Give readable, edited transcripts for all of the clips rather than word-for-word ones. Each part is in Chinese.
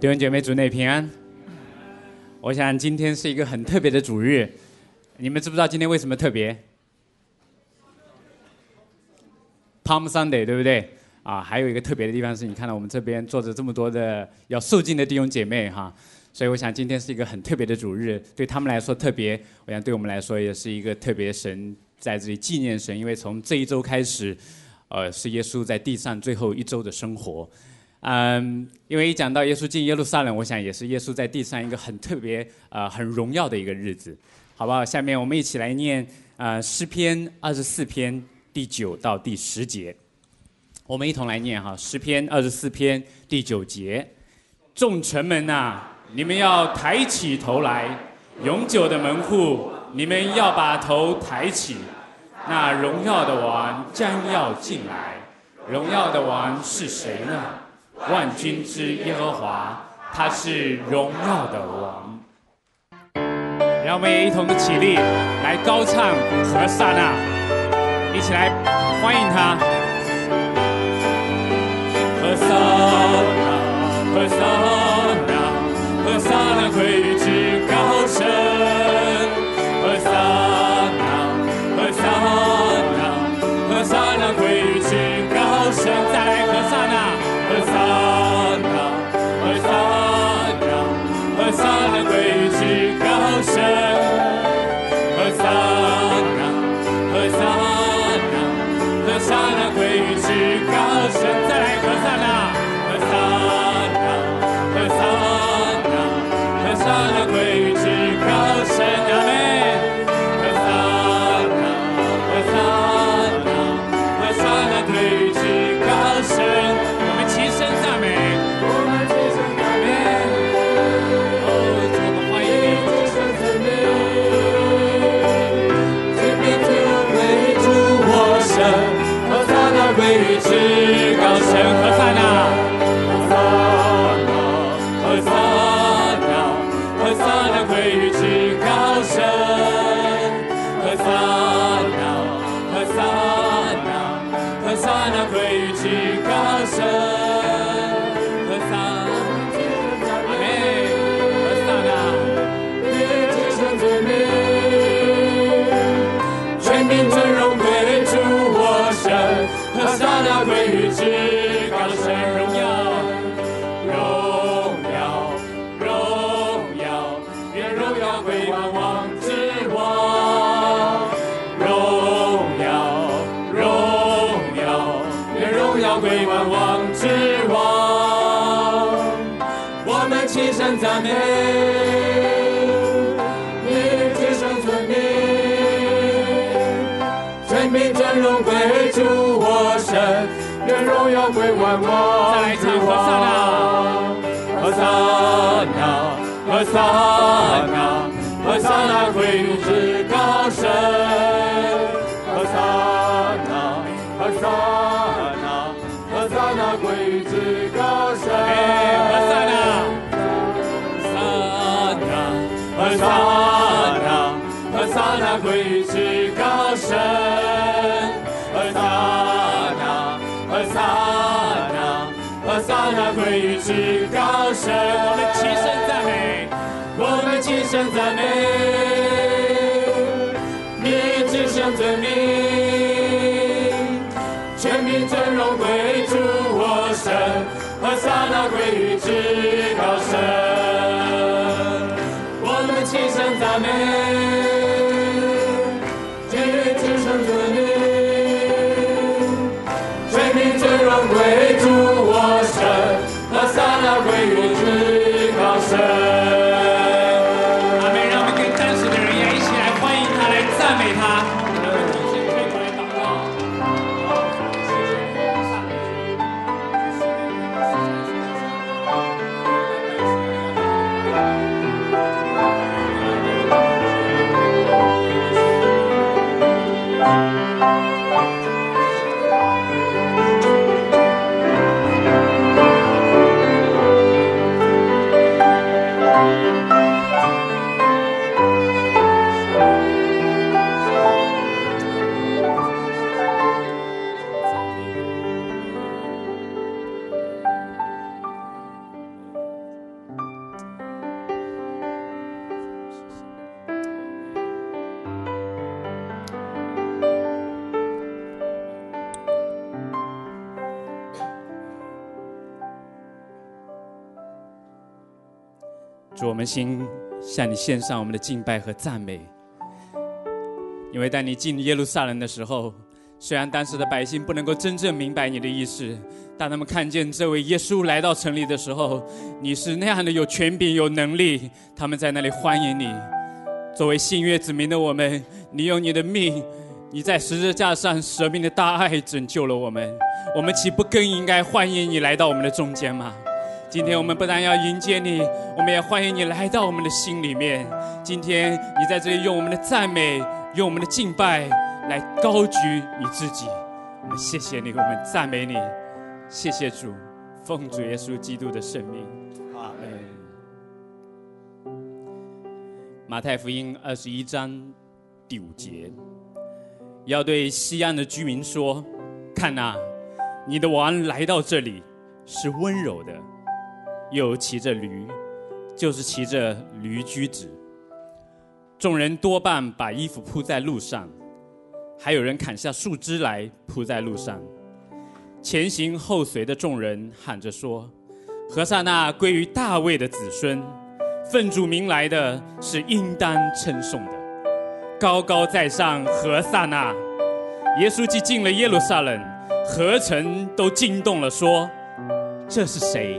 弟兄姐妹，主内平安。我想今天是一个很特别的主日，你们知不知道今天为什么特别 ？Palm Sunday， 对不对？还有一个特别的地方是你看到我们这边坐着这么多的要受浸的弟兄姐妹哈，所以我想今天是一个很特别的主日，对他们来说特别，我想对我们来说也是一个特别。神在这里纪念神，因为从这一周开始，是耶稣在地上最后一周的生活。因为一讲到耶稣进耶路撒冷，我想也是耶稣在地上一个很特别、很荣耀的一个日子，好不好？下面我们一起来念诗篇24篇第9到第10节，我们一同来念哈。诗篇24篇第9节：众城门啊，你们要抬起头来；永久的门户，你们要把头抬起。那荣耀的王将要进来，荣耀的王是谁呢？万军之耶和华，他是荣耀的王。让我们也一同的起立，来高唱和撒那，一起来欢迎他。和撒那，和撒那，和撒那归于至高神。和撒那，和撒那，和撒那归于至高神。再来和撒那。和撒那，和撒那，和撒那归于至高神。和撒那，和撒那，和撒那归于至高神。再来和撒那，和撒那，和撒那，和撒那归于至高神。阿们。和撒那，和撒那，和撒那归于至高神。齐声赞美，我们齐声赞美，哦，主，我们欢迎你，齐声赞美，全民尊荣归主我神，和撒那归于至高神。和撒那，和撒那，和撒那，和撒那归于至高神。和撒那，和撒那，和撒那归于至高神。和撒那归于至高神。荣耀，荣耀，荣耀，愿荣耀归万王之王。荣耀，荣耀，愿荣耀归万王之王。我们齐声赞美，你齐声尊名，全民尊荣归主我神，愿荣耀归万王之王。和撒那，和撒那，和撒那归于至高神。和撒那，和撒那，和撒那归于至高神。和撒那，撒那，和撒那，和撒那归于至高神。和撒那，和撒那，和撒那归于至高神。我们齐声赞美，我们齐声赞美，你至圣尊名，全民尊荣归主我神。和撒那归于至高神。我们齐声赞美，你至圣尊名，尊荣归主我神。和撒那归于至高神。阿们。让我们跟当时的人也一起来欢迎他，来赞美他。让我们同心推口来祷告。 主，我们心向你献上我们的敬拜和赞美。因为当你进耶路撒冷的时候，虽然当时的百姓不能够真正明白你的意思，当他们看见这位耶稣来到城里的时候，你是那样的有权柄有能力，他们在那里欢迎你。作为新约子民的我们，你用你的命，你在十字架上舍命的大爱拯救了我们，我们岂不更应该欢迎你来到我们的中间吗？今天我们不但要迎接你，我们也欢迎你来到我们的心里面。今天你在这里用我们的赞美，用我们的敬拜来高举你自己。我们谢谢你，我们赞美你，谢谢主，奉主耶稣基督的圣名，阿们。马太福音21章第5节，要对西安的居民说：看啊，你的王来到这里，是温柔的，又骑着驴，就是骑着驴驹子。众人多半把衣服铺在路上，还有人砍下树枝来铺在路上。前行后随的众人喊着说：何塞那归于大卫的子孙，奉主名来的是应当称颂的，高高在上，何塞那。耶稣既进了耶路撒冷，何城都惊动了，说：这是谁？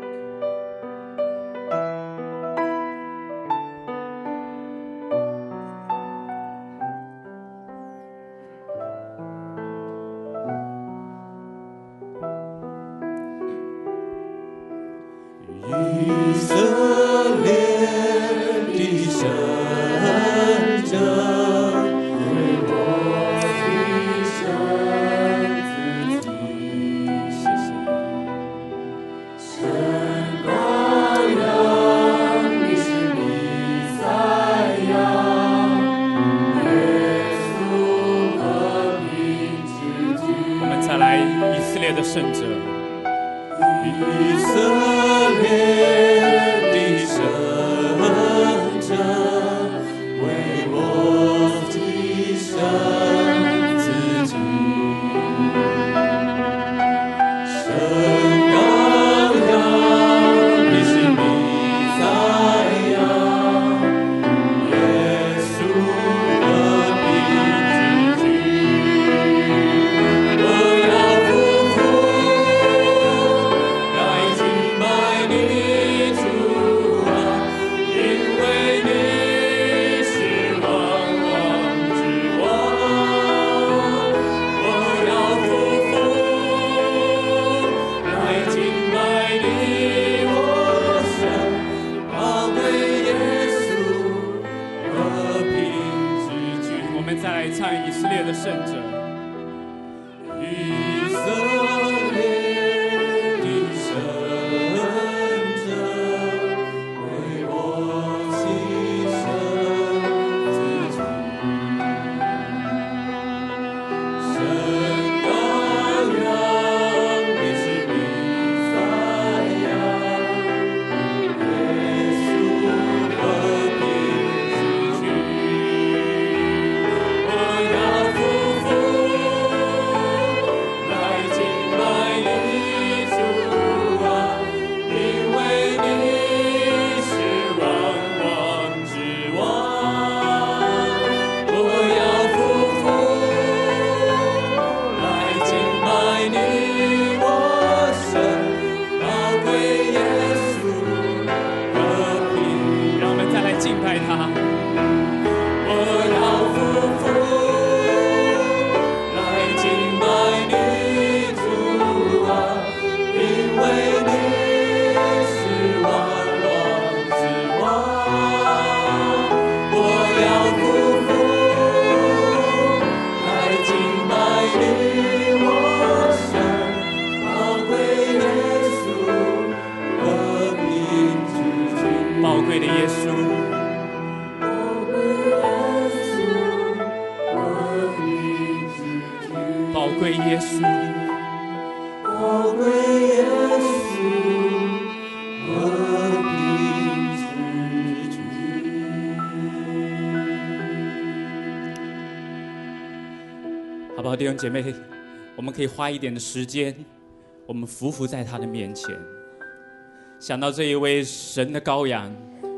好不好，弟兄姐妹，我们可以花一点的时间，我们匍匐在他的面前，想到这一位神的羔羊，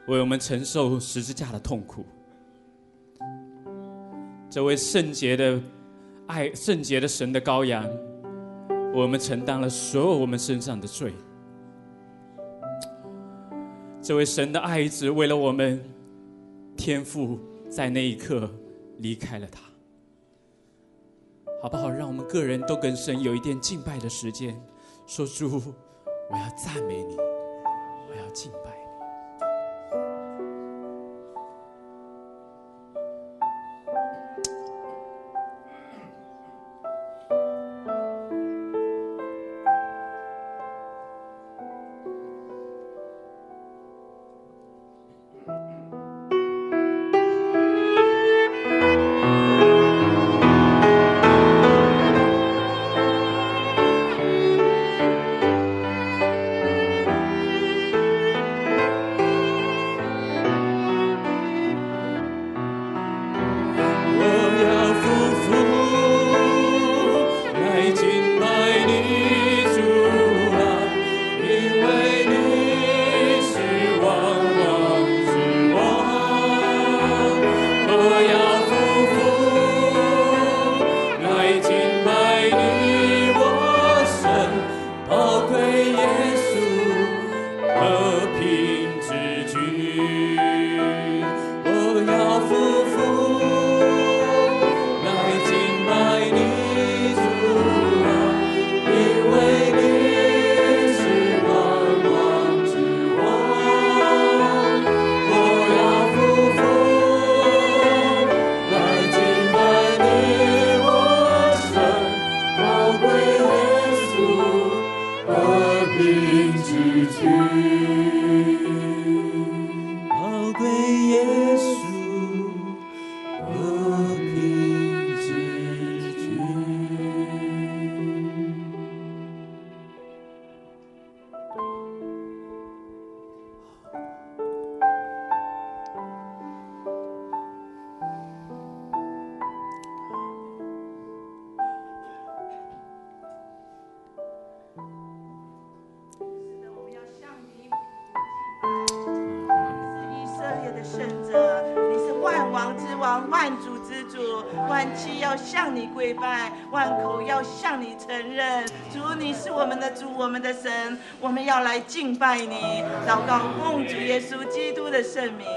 为我们承受十字架的痛苦。这位圣洁的爱、圣洁的神的羔羊，为我们承担了所有我们身上的罪。这位神的爱子为了我们，天父在那一刻离开了他。好不好？让我们个人都跟神有一点敬拜的时间，说主，我要赞美你，我要敬拜你。 我们要来敬拜你，祷告奉主耶稣基督的圣名。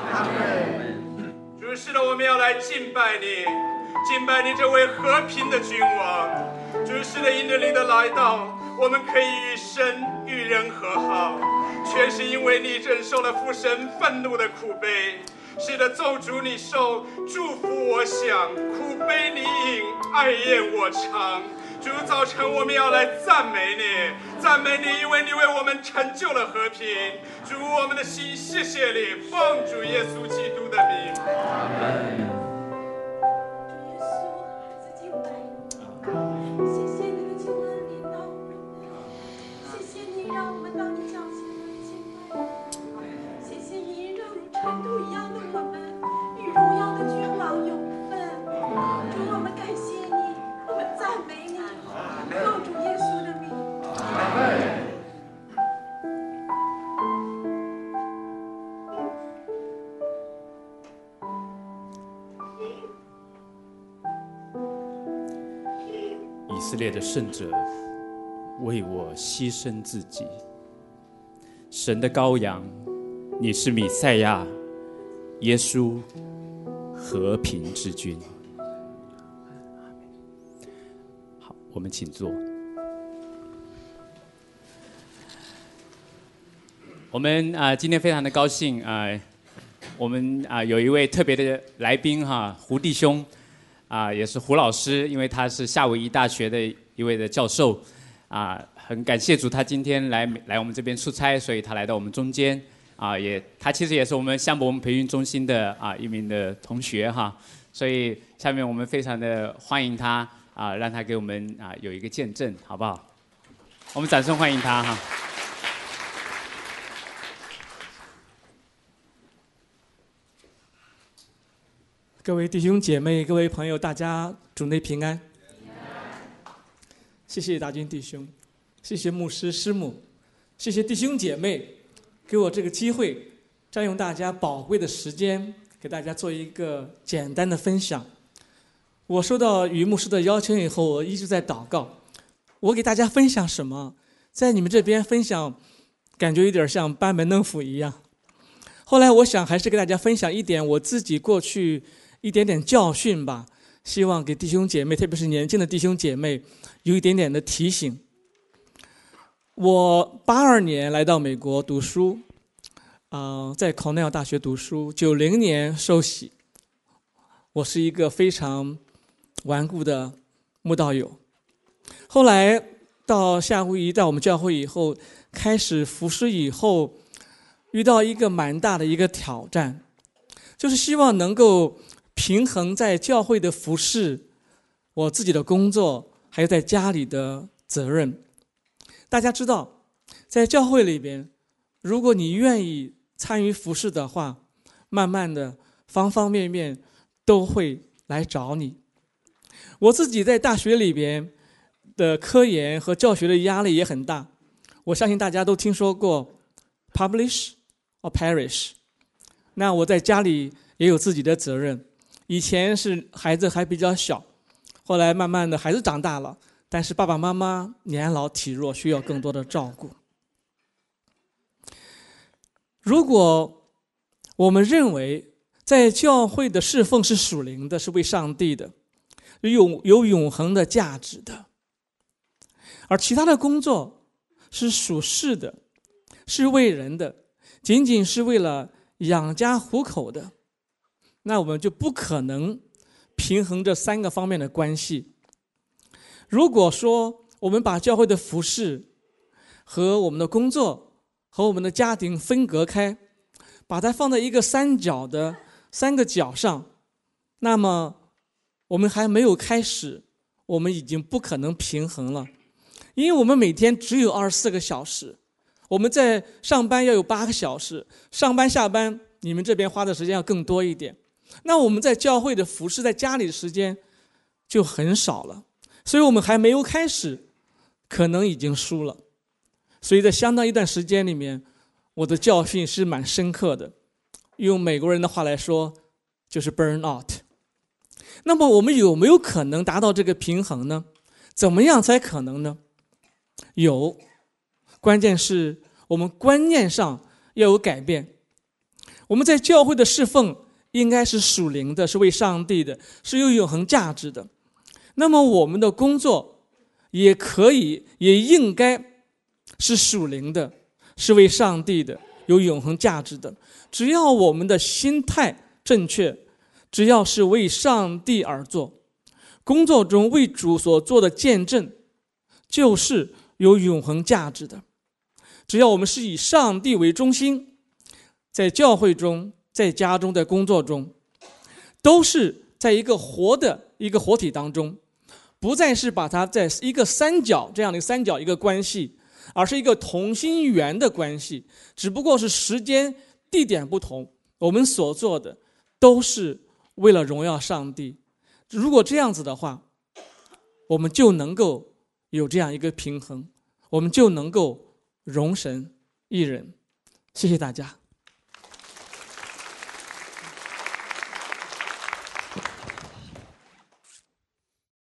主，是的，我们要来敬拜你，敬拜你这位和平的君王。主，是的，因着你的来到，我们可以与神与人和好，全是因为你忍受了父神愤怒的苦悲。是的，咒诅你受，祝福我享，苦悲你饮，爱宴我尝。主，早晨我们要来赞美你，赞美你，因为你为我们成就了和平。主，我们的心谢谢你，奉主耶稣基督的名。阿门。 主耶稣，孩子敬拜你，谢谢你的救恩临到我们，谢谢你让我们到你脚前来敬拜你，谢谢你让如尘土一样的我们与荣耀的君王有份。主，我们感谢你，我们赞美你。奉主耶稣的名，阿门。 以色列的圣者为我牺牲自己，神的羔羊，你是弥赛亚，耶稣，和平之君。我们请坐。我们今天非常的高兴我们有一位特别的来宾胡弟兄也是胡老师，因为他是夏威夷大学的一位的教授很感谢主，他今天来我们这边出差，所以他来到我们中间他其实也是我们香博文培训中心的一名的同学所以下面我们非常的欢迎他。让他给我们有一个见证，好不好？我们掌声欢迎他各位弟兄姐妹、各位朋友，大家主内平安。谢谢大军弟兄，谢谢牧师师母，谢谢弟兄姐妹，给我这个机会占用大家宝贵的时间，给大家做一个简单的分享。我收到于牧师的邀请以后，我一直在祷告，我给大家分享什么？在你们这边分享，感觉有点像班门弄斧一样。后来我想还是给大家分享一点我自己过去一点点教训吧，希望给弟兄姐妹，特别是年轻的弟兄姐妹有一点点的提醒。我82年来到美国读书，在考内尔大学读书，90年受洗。我是一个非常顽固的慕道友。后来到夏威夷，到我们教会以后，开始服侍以后，遇到一个蛮大的一个挑战，就是希望能够平衡在教会的服侍、我自己的工作，还有在家里的责任。大家知道，在教会里边，如果你愿意参与服侍的话，慢慢的方方面面都会来找你。我自己在大学里边的科研和教学的压力也很大，我相信大家都听说过 publish or perish。 那我在家里也有自己的责任，以前是孩子还比较小，后来慢慢的孩子长大了，但是爸爸妈妈年老体弱，需要更多的照顾。如果我们认为在教会的侍奉是属灵的，是为上帝的，有永恒的价值的，而其他的工作是属世的，是为人的，仅仅是为了养家糊口的，那我们就不可能平衡这3个方面的关系。如果说我们把教会的服事和我们的工作和我们的家庭分隔开，把它放在一个3个角上，那么我们还没有开始，我们已经不可能平衡了。因为我们每天只有24个小时，我们在上班要有8个小时，上班下班你们这边花的时间要更多一点，那我们在教会的服事，在家里的时间就很少了，所以我们还没有开始，可能已经输了。所以在相当一段时间里面，我的教训是蛮深刻的，用美国人的话来说就是 burn out。 那么我们有没有可能达到这个平衡呢？怎么样才可能呢？有，关键是我们观念上要有改变。我们在教会的侍奉应该是属灵的，是为上帝的，是有永恒价值的。那么我们的工作也可以，也应该是属灵的，是为上帝的，有永恒价值的。只要我们的心态正确，只要是为上帝而做，工作中为主所做的见证就是有永恒价值的。只要我们是以上帝为中心，在教会中，在家中，在工作中，都是在一个活体当中，不再是把它在一个三角这样的三角一个关系，而是一个同心圆的关系，只不过是时间地点不同，我们所做的都是为了荣耀上帝。如果这样子的话，我们就能够有这样一个平衡，我们就能够容神一人。谢谢大家。